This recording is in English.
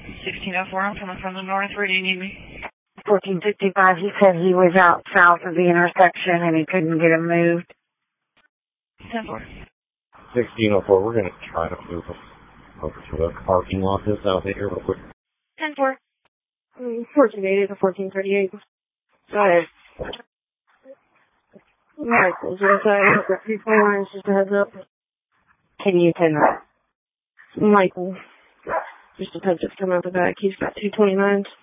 1604, I'm coming from the north. Where do you need me? 1455, he said he was out south of the intersection and he couldn't get him moved. 10-4. 1604, we're going to try to move him over to the parking lot that's out here real quick. 10-4. 1480 to 1438. Go ahead. Michael's inside. I've got 349, just a heads up. Can you tell that? Michael. Just a heads up coming out the back. He's got 229s.